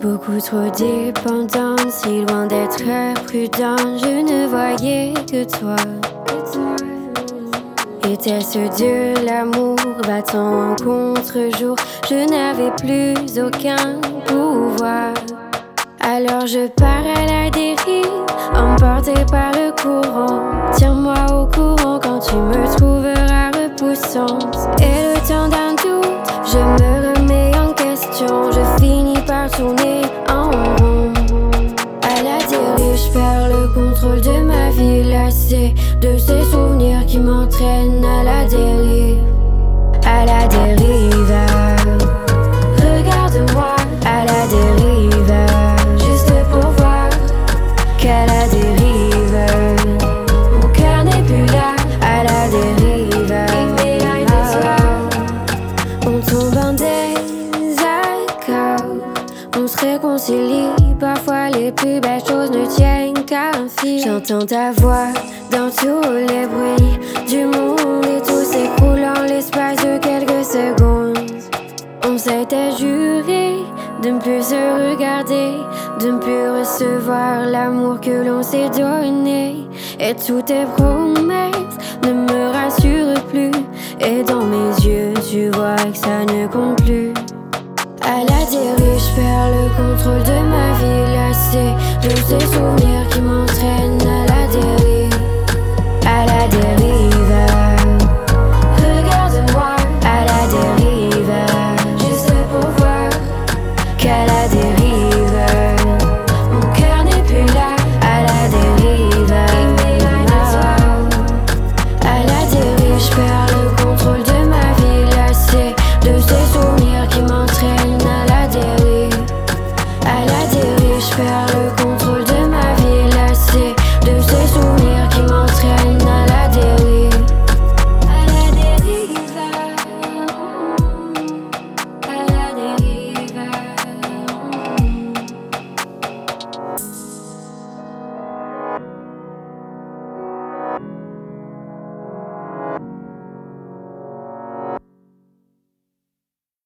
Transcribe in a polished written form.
Beaucoup trop dépendante, si loin d'être prudente, je ne voyais que toi. Était-ce Dieu, l'amour, battant en contre-jour? Je n'avais plus aucun pouvoir. Alors je pars à la dérive, emporté par le courant. Tiens-moi au courant quand tu me trouveras repoussante. Et le temps d'un doute, je me remets en question. Je finis par tourner en rond. À la dérive, je perds le contrôle de ma vie, lassée de ces souvenirs qui m'entraînent à la dérive. À la dérive, regarde-moi à la dérive, juste pour voir qu'à la dérive, mon cœur n'est plus là. À la dérive, on tombe en désaccord, on se réconcilie. Parfois les plus belles choses ne tiennent qu'à un fil. J'entends ta voix dans tous les bruits du monde et tout s'écroule en l'espace de quelques secondes. On s'était juré de ne plus se regarder, de ne plus recevoir l'amour que l'on s'est donné. Et toutes tes promesses ne me rassurent plus, et dans mes yeux tu vois que ça ne compte plus. À la dérive, je perds le contrôle de ma vie, lassée de ces souvenirs qui m'entraînent